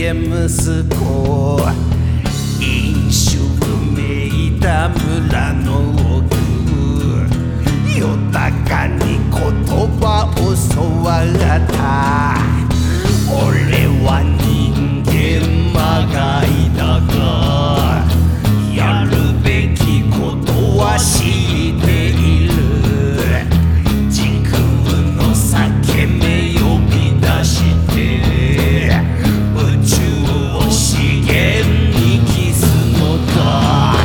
げ息子飲酒めいた村の奥よたかに言葉を教わった俺は人間まがいだがやるべきことは知っている時空の裂け目呼び出して宇宙を資源に帰すのだ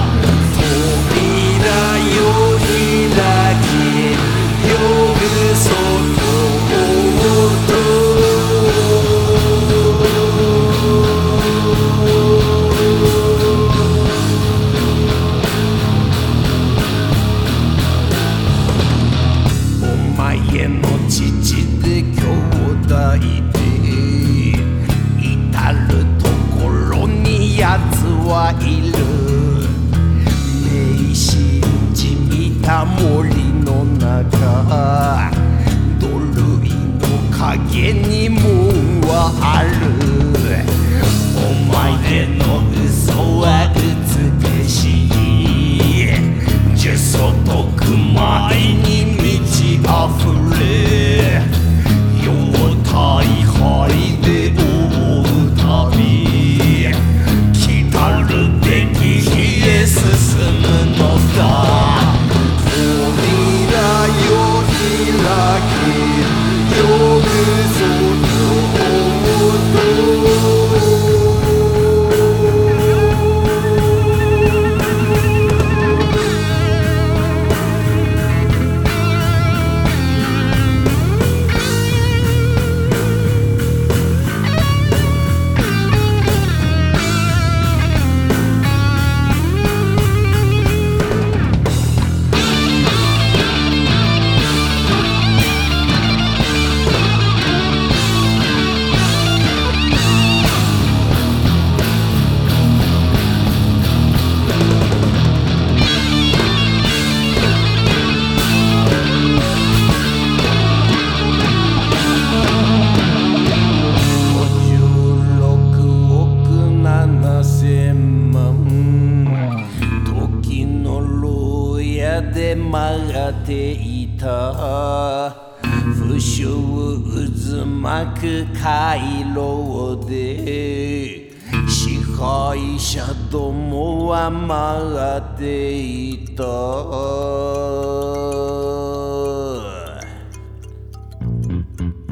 扉よ開けよぐそと父で兄弟で至るところにやつはいる迷信じみた森の中土塁の影に門はあるお前の嘘は美しい呪詛とくまいに満ち溢れ世を大敗で覆う旅来たるべき日へ進むのだ扉よ開けよぐそで曲っていた不臭渦巻く回廊で支配者どもは待っていた